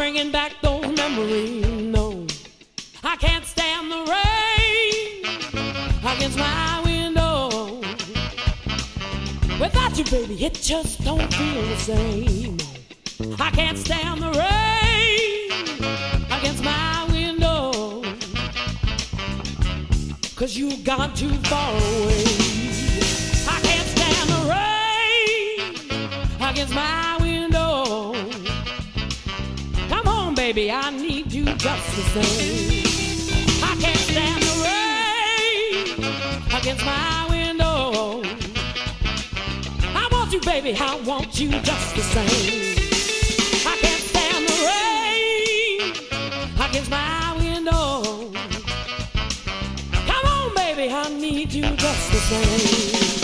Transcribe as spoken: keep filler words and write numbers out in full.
bringing back those memories. No, I can't stand the rain against my window. Without you, baby, it just don't feel the same. I can't stand the rain against my window, 'cause you've gone too far away. I can't stand the rain against my window. Come on, baby, I need you just the same. I can't stand the rain against my window. I want you, baby, I want you just the same. I can't stand the rain against my window. Come on, baby, I need you just the same.